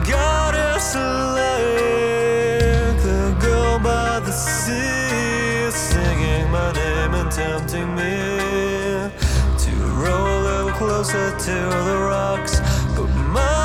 goddess like the girl by the sea, singing my name and tempting me to roll a little closer to the rocks. But my